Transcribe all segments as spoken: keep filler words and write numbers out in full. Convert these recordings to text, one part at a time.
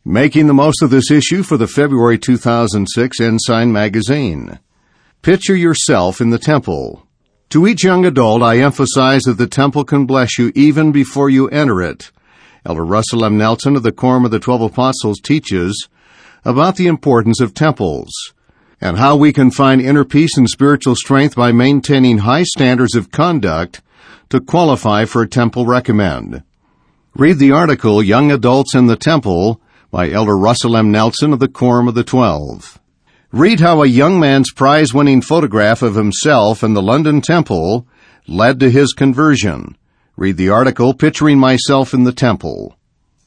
Making the most of this issue for the February two thousand six Ensign magazine. Picture yourself in the temple. To each young adult, I emphasize that the temple can bless you even before you enter it. Elder Russell M. Nelson of the Quorum of the Twelve Apostles teaches about the importance of temples and how we can find inner peace and spiritual strength by maintaining high standards of conduct to qualify for a temple recommend. Read the article, Young Adults in the Temple, by Elder Russell M. Nelson of the Quorum of the Twelve. Read how a young man's prize-winning photograph of himself in the London Temple led to his conversion. Read the article, Picturing Myself in the Temple.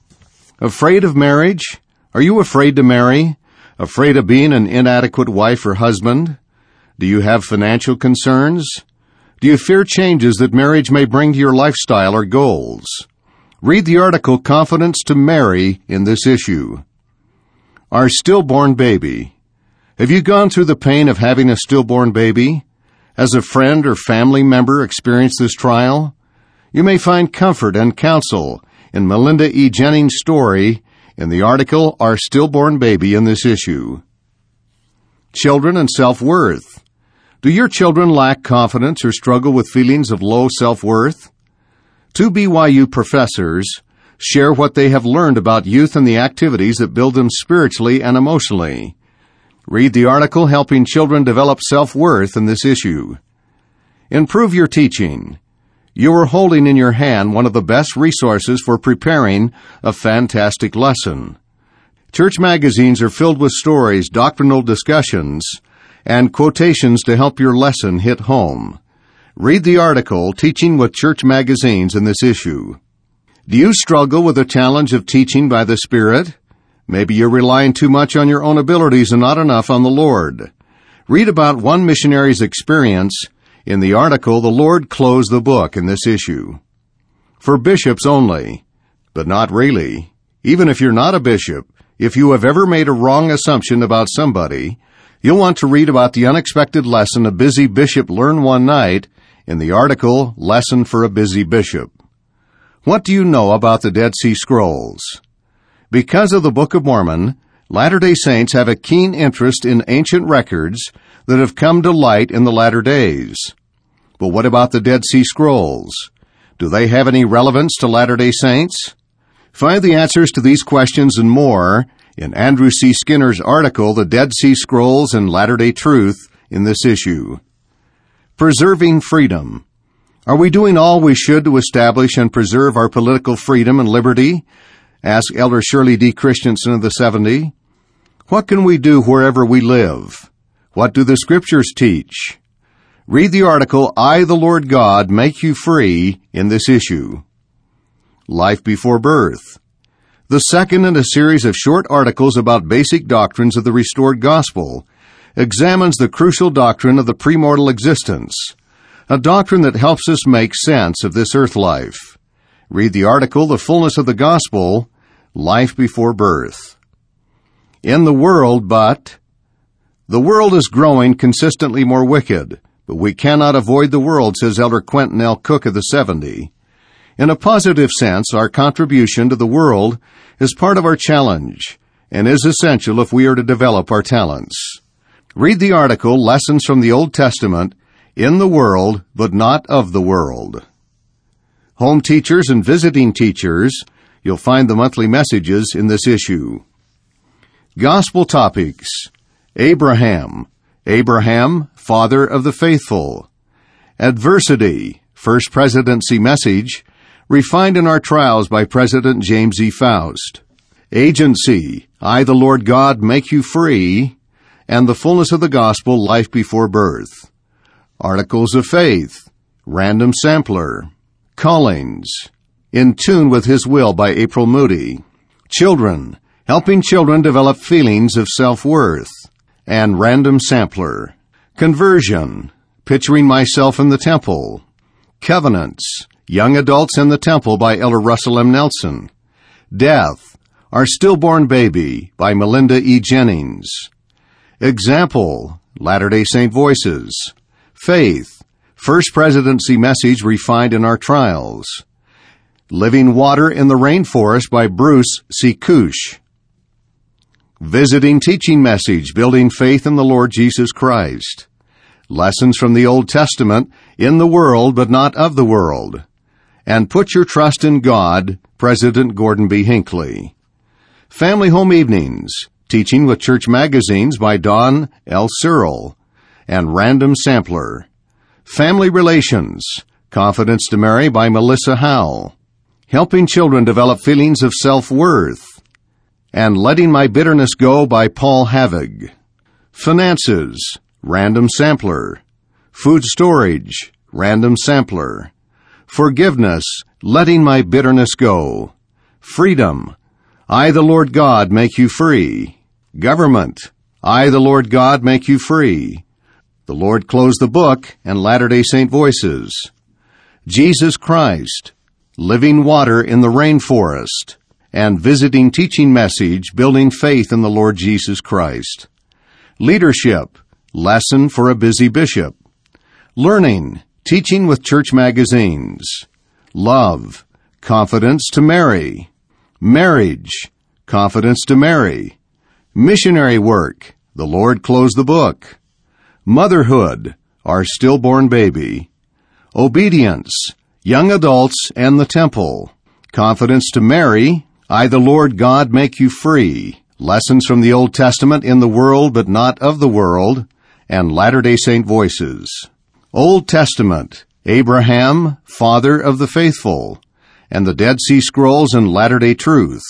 Afraid of marriage? Are you afraid to marry? Afraid of being an inadequate wife or husband? Do you have financial concerns? Do you fear changes that marriage may bring to your lifestyle or goals? Read the article, Confidence to Marry, in this issue. Our stillborn baby. Have you gone through the pain of having a stillborn baby? Has a friend or family member experienced this trial? You may find comfort and counsel in Melinda E. Jennings' story in the article, Our Stillborn Baby, in this issue. Children and self-worth. Do your children lack confidence or struggle with feelings of low self-worth? Two B Y U professors share what they have learned about youth and the activities that build them spiritually and emotionally. Read the article, Helping Children Develop Self-Worth, in this issue. Improve your teaching. You are holding in your hand one of the best resources for preparing a fantastic lesson. Church magazines are filled with stories, doctrinal discussions, and quotations to help your lesson hit home. Read the article, Teaching with Church Magazines, in this issue. Do you struggle with the challenge of teaching by the Spirit? Maybe you're relying too much on your own abilities and not enough on the Lord. Read about one missionary's experience in the article, The Lord Closed the Book, in this issue. For bishops only, but not really. Even if you're not a bishop, if you have ever made a wrong assumption about somebody, you'll want to read about the unexpected lesson a busy bishop learned one night in the article, Lesson for a Busy Bishop. What do you know about the Dead Sea Scrolls? Because of the Book of Mormon, Latter-day Saints have a keen interest in ancient records that have come to light in the latter days. But what about the Dead Sea Scrolls? Do they have any relevance to Latter-day Saints? Find the answers to these questions and more in Andrew C. Skinner's article, The Dead Sea Scrolls and Latter-day Truth, in this issue. Preserving freedom. Are we doing all we should to establish and preserve our political freedom and liberty? Asked Elder Shirley D. Christensen of the seventy. What can we do wherever we live? What do the Scriptures teach? Read the article, I, the Lord God, Make You Free, in this issue. Life Before Birth. The second in a series of short articles about basic doctrines of the restored gospel examines the crucial doctrine of the premortal existence, a doctrine that helps us make sense of this earth life. Read the article, The Fullness of the Gospel, Life Before Birth. In the world, but the world is growing consistently more wicked, but we cannot avoid the world, says Elder Quentin L. Cook of the seventy. In a positive sense, our contribution to the world is part of our challenge and is essential if we are to develop our talents. Read the article, Lessons from the Old Testament, In the World, but Not of the World. Home teachers and visiting teachers, you'll find the monthly messages in this issue. Gospel topics. Abraham. Abraham, father of the faithful. Adversity. First Presidency Message, refined in our trials by President James E. Faust. Agency. I, the Lord God, Make You Free. And the Fullness of the Gospel, Life Before Birth. Articles of Faith. Random Sampler. Callings. In Tune with His Will by April Moody. Children. Helping Children Develop Feelings of Self-Worth. And Random Sampler. Conversion. Picturing Myself in the Temple. Covenants. Young Adults in the Temple by Elder Russell M. Nelson. Death. Our Stillborn Baby by Melinda E. Jennings. Example. Latter-day Saint Voices. Faith. First Presidency Message refined in our trials. Living Water in the Rainforest by Bruce C. Cush. Visiting teaching message, building faith in the Lord Jesus Christ. Lessons from the Old Testament, in the world but not of the world. And Put Your Trust in God, President Gordon B. Hinckley. Family Home Evenings, Teaching with Church Magazines by Don L. Searle. And Random Sampler. Family Relations, Confidence to Marry by Melissa Howell. Helping Children Develop Feelings of Self-Worth. And Letting My Bitterness Go by Paul Havig. Finances, Random Sampler. Food Storage, Random Sampler. Forgiveness, Letting My Bitterness Go. Freedom, I the Lord God make you free. Government, I the Lord God make you free. The Lord Close the Book and Latter-day Saint Voices. Jesus Christ, Living Water in the Rainforest. And Visiting Teaching Message, Building Faith in the Lord Jesus Christ. Leadership, Lesson for a Busy Bishop. Learning, Teaching with Church Magazines. Love, Confidence to Marry. Marriage, Confidence to Marry. Missionary Work, The Lord Close the Book. Motherhood, Our Stillborn Baby. Obedience, Young Adults and the Temple. Confidence to Marry, I the Lord God make you free. Lessons from the Old Testament, in the world but not of the world. And Latter-day Saint Voices. Old Testament, Abraham, Father of the Faithful. And the Dead Sea Scrolls and Latter-day Truth.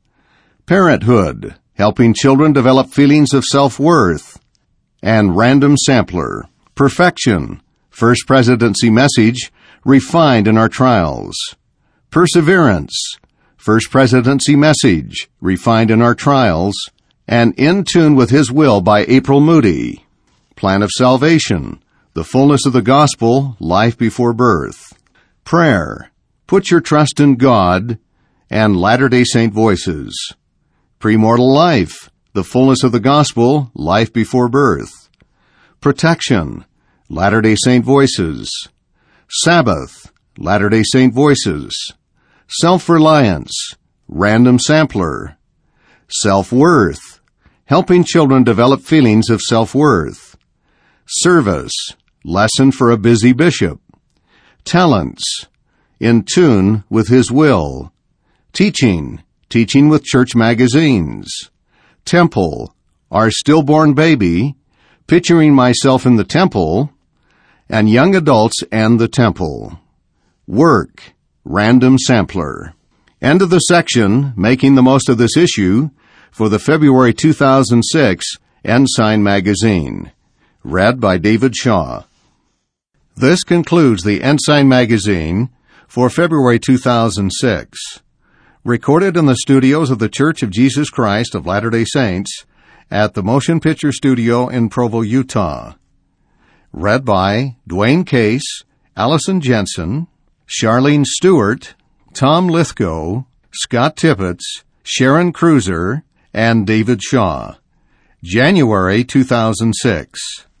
Parenthood, Helping Children Develop Feelings of Self-Worth. And Random Sampler. Perfection, First Presidency Message, Refined in Our Trials. Perseverance, First Presidency Message, Refined in Our Trials. And In Tune with His Will by April Moody. Plan of Salvation, The Fullness of the Gospel, Life Before Birth. Prayer, Put Your Trust in God, and Latter-day Saint Voices. Premortal Life, The Fullness of the Gospel, Life Before Birth. Protection, Latter-day Saint Voices. Sabbath, Latter-day Saint Voices. Self-Reliance, Random Sampler. Self-Worth, Helping Children Develop Feelings of Self-Worth. Service, Lesson for a Busy Bishop. Talents, In Tune with His Will. Teaching, Teaching with Church Magazines. Temple, Our Stillborn Baby, Picturing Myself in the Temple. And Young Adults and the Temple. Work, Random Sampler. End of the section, Making the Most of This Issue, for the February two thousand six Ensign Magazine. Read by David Shaw. This concludes the Ensign Magazine for February two thousand six. Recorded in the studios of the Church of Jesus Christ of Latter-day Saints at the Motion Picture Studio in Provo, Utah. Read by Dwayne Case, Allison Jensen, Charlene Stewart, Tom Lithgow, Scott Tippett, Sharon Cruiser, and David Shaw. January two thousand six.